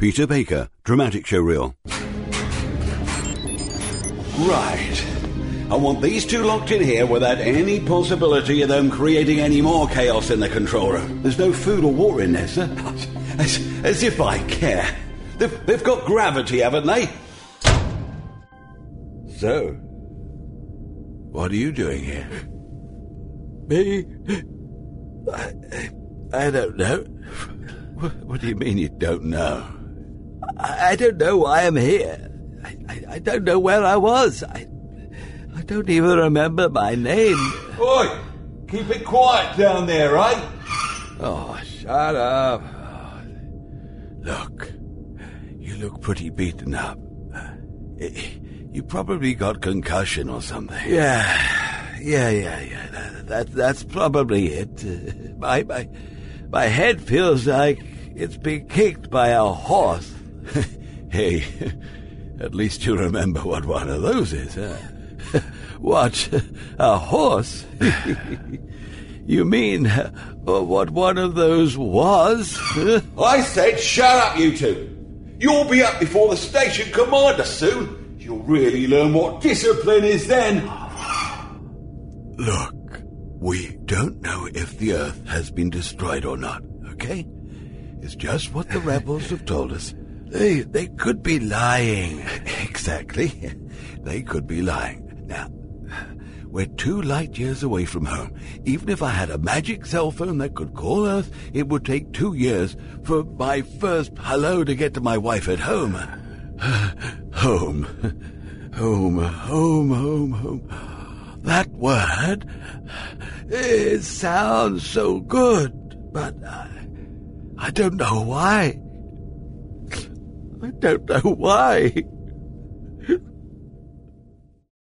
Peter Baker, dramatic show reel. Right. I want these two locked in here without any possibility of them creating any more chaos in the control room. There's no food or water in there, sir. As if I care. They've got gravity, haven't they? So, what are you doing here? Me? I don't know. What do you mean you don't know? I don't know why I'm here. I don't know where I was. I don't even remember my name. Oi! Keep it quiet down there, eh? Oh, shut up. Look, you look pretty beaten up. You probably got concussion or something. Yeah. That's probably it. My head feels like it's been kicked by a horse. Hey, at least you remember what one of those is, huh? What? A horse? You mean what one of those was? I said shut up, you two. You'll be up before the station commander soon. You'll really learn what discipline is then. Look, we don't know if the Earth has been destroyed or not, okay? It's just what the rebels have told us. They could be lying. Exactly. They could be lying. Now, we're 2 light years away from home. Even if I had a magic cell phone that could call Earth, it would take 2 years for my first hello to get to my wife at home. Home. That word, it sounds so good, but I don't know why. I don't know why.